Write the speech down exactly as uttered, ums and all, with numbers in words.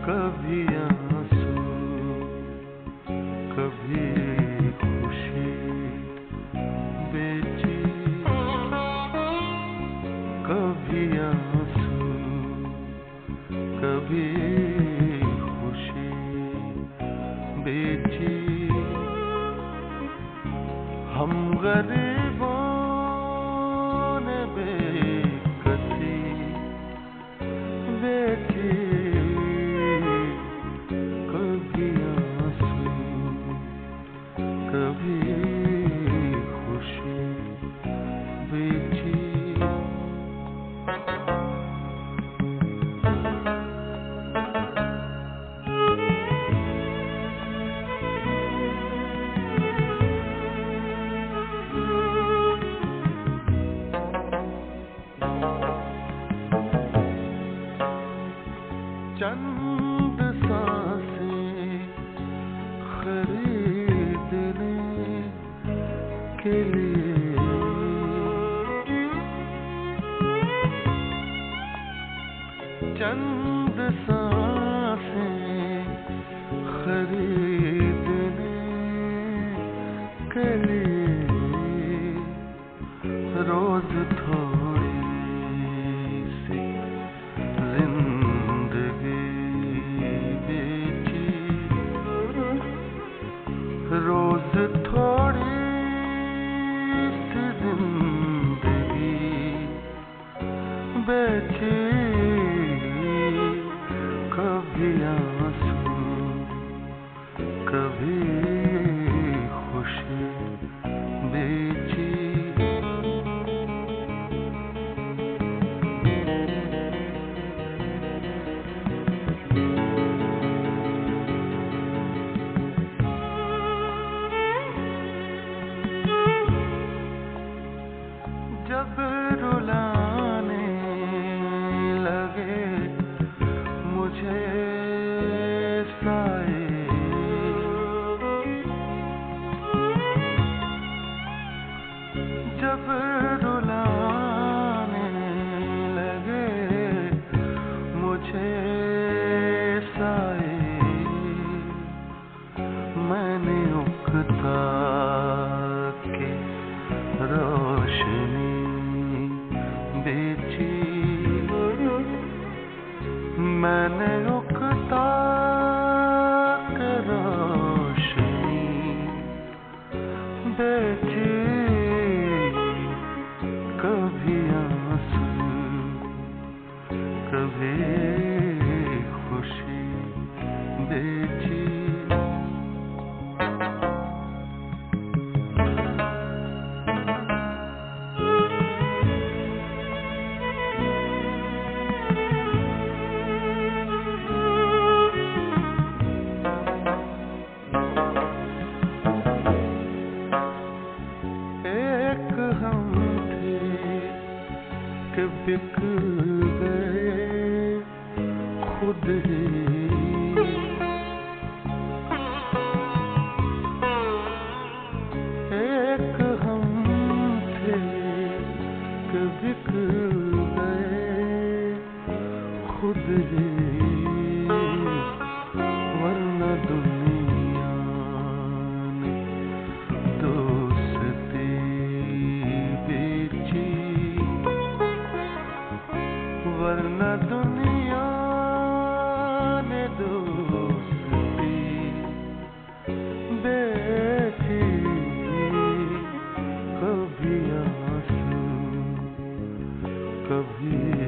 कभी आंसू कभी खुशी बेची, कभी आंसू कभी खुशी बेची। हम गरीबों ने बेकसी बेची, कभी आंसू कभी खुशी बेची। चंद सांसें खरीदने के लिए, चंद सांसें खरीदने के लिए रोज थोड़ी सी रोज थोड़ी सी जिंदगी बेची, कभी आंसू कभी खुशी बेची। जब रुलाने लगे मुझे साए, जब रुलाने लगे मुझे साए, मैंने उकता के रोशनी बेची, मैंने उकता के रोशनी बेची। कभी आंसू कभी खुशी बेची। हम थे कि बिक गए खुद ही, एक हम थे कि बिक गए खुद ही, वरना दुनिया ने दोस्ती बेची, वरना दुनिया ने दोस्ती बेची। कभी आंसू कभी